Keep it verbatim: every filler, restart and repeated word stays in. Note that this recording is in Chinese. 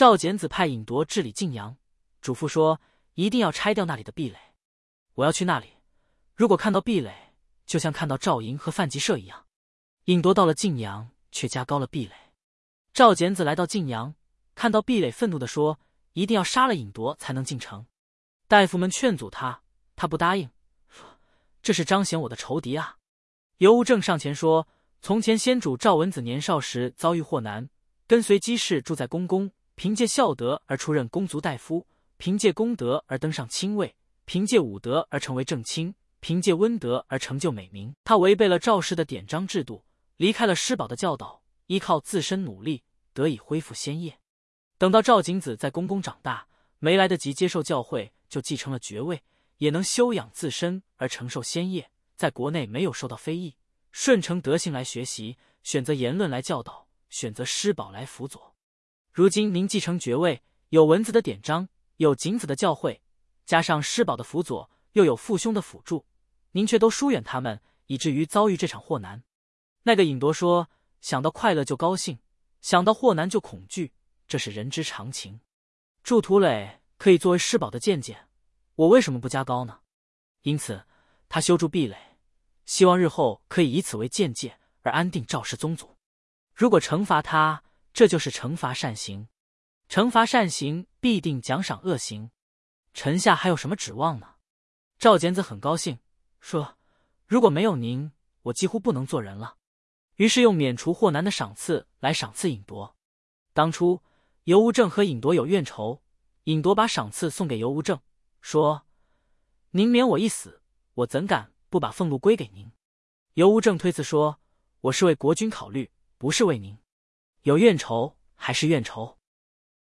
赵简子派尹铎治理晋阳，嘱咐说一定要拆掉那里的壁垒。我要去那里，如果看到壁垒，就像看到赵营和范集社一样。尹铎到了晋阳，却加高了壁垒。赵简子来到晋阳，看到壁垒，愤怒地说：“一定要杀了尹铎才能进城。”大夫们劝阻他，他不答应，说：“这是彰显我的仇敌啊！”尤无正上前说：“从前先主赵文子年少时遭遇祸难，跟随姬氏住在宫宫，凭借孝德而出任公族大夫，凭借功德而登上卿位，凭借武德而成为正卿，凭借温德而成就美名。他违背了赵氏的典章制度，离开了师宝的教导，依靠自身努力得以恢复先业。等到赵景子在宫宫长大，没来得及接受教诲，就继承了爵位，也能修养自身而承受先业，在国内没有受到非议，顺承德性来学习，选择言论来教导，选择师宝来辅佐。如今您继承爵位，有文子的典章，有景子的教诲，加上师宝的辅佐，又有父兄的辅助，您却都疏远他们，以至于遭遇这场祸难。”那个尹铎说：“想到快乐就高兴，想到祸难就恐惧，这是人之常情。筑土垒可以作为师宝的见解，我为什么不加高呢？因此他修筑壁垒，希望日后可以以此为见解而安定赵氏宗族。如果惩罚他，这就是惩罚善行；惩罚善行，必定奖赏恶行。臣下还有什么指望呢？”赵简子很高兴，说：“如果没有您，我几乎不能做人了。”于是用免除祸难的赏赐来赏赐尹铎。当初尤无正和尹铎有怨仇，尹铎把赏赐送给尤无正，说：“您免我一死，我怎敢不把俸禄归给您？”尤无正推辞说：“我是为国君考虑，不是为您。有怨仇还是怨仇。